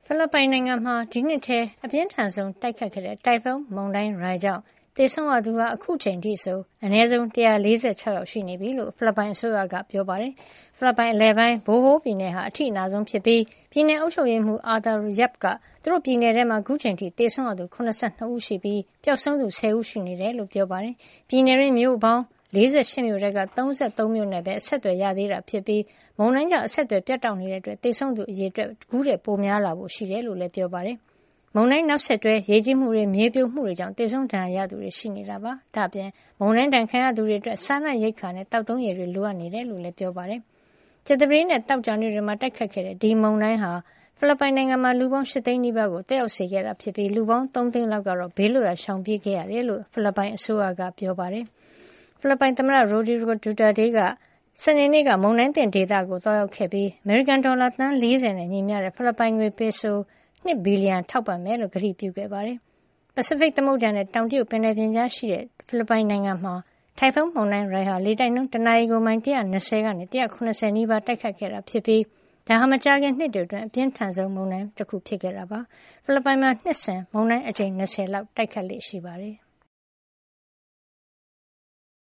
ဖိလစ်ပိုင်နိုင်ငံမှာဒီနှစ်ထဲအပြင်းထန်ဆုံးတိုက်ခတ်ခဲ့တဲ့တိုင်ဖုန်းမုန်တိုင်းရိုင်ကြောင့်သေဆုံးရသူဟာအခုချိန်ထိဆိုအနည်းဆုံး146ယောက်ရှိနေပြီလို့ဖိလစ်ပိုင်အစိုးရကပြောပါတယ်။ဖိလစ်ပိုင်အလယ်ပိုင်းဘိုဟိုးပြည်နယ်ဟာအထိအနာဆုံးဖြစ်ပြီးပြည်နယ်အုပ်ချုပ်ရေးမှူးအာသာယပ်ကသူတို့ပြည်နယ်ထဲမှာအခုချိန်ထိသေဆုံးရသူ82ဦးရှိပြီးပျောက်ဆုံးသူ10ဦးရှိနေတယ်လို့ပြောပါတယ်။ပြည်နယ်ရင်းမြို့ပေါင်း48မြို့တဲက33မြို့နဲ့ပဲအဆက်အသွယ်ရသေးတာဖြစ်ပြီးမုန်တိုင်းကြောင့်အဆက်အသွယ်ပြတ်တောက်နေတဲ့အတွက်သေဆုံးသူအရေအတွက်ကူးတဲ့ပိုများလာဖို့ရှိတယ်လို့လည်းပြောပါတယ်။မုန်တိုင်းနောက်ဆက်တွဲရေကြီးမှုတွေမြေပြိုမှုတွေကြောင့်သေဆုံးဒဏ်ရာရသူတွေရှိနေတာပါ။ဒါ့အပြင်မုန်တိုင်းတန်ခံရသူတွေအတွက်စားနပ်ရိက္ခာနဲ့တောက်သုံးရေတွေလိုအပ်နေတယ်လို့လည်းပြောပါတယ်။ကျက်သပတေးနဲ့တောက်ကြနေ့တွေမှာတိုက်ခတ်ခဲ့တဲ့ဒီမုန်တိုင်းဟာဖိလစ်ပိုင်နိုင်ငံမှာလူပေါင်း8သိန်းနီးပါးကိုတက်ရောက်စေခဲ့တာဖြစ်ပြီးလူပေါင်း3သိန်းလောက်ကတော့ဘေးလွတ်ရာရှောင်ပြေးခဲ့ရတယ်လို့ဖိလစ်ပိုင်အစိုးရကပြောပါတယ်။ဖိလစ်ပိုင်သမ္မတရိုဒီဂိုဒူတာတေးကစနေနေ့ကမုန်တိုင်းသင့်ဒေသကိုသွားရောက်ခဲ့ပြီးအမေရိကန်ဒေါ်လာသန်း40နဲ့ညီမျှတဲ့ဖိလစ်ပိုင်ငွေပေဆို2ဘီလီယံထောက်ပံ့မယ်လို့ကတိပြုခဲ့ပါတယ်။ပစိဖိတ်သမုဒ္ဒရာနဲ့တောင်တရုတ်ပင်လယ်ပြင်ကြားရှိတဲ့ဖိလစ်ပိုင်နိုင်ငံမှာတိုင်ဖုန်းမုန်တိုင်းရိုင်ဟာလေတိုက်နှုန်းတနာရီကိုမိုင်120ကနေ180နီးပါးတိုက်ခတ်ခဲ့တာဖြစ်ပြီးဒါဟာမကြာခင်နှစ်တွေအတွင်းအပြင်းထန်ဆုံးမုန်တိုင်းတစ်ခုဖြစ်ခဲ့တာပါ။ဖိလစ်ပိုင်မှာနှစ်စဉ်မုန်တိုင်းအကြိမ်20လောက်တိုက်ခတ်လေ့ရှိပါတယ်။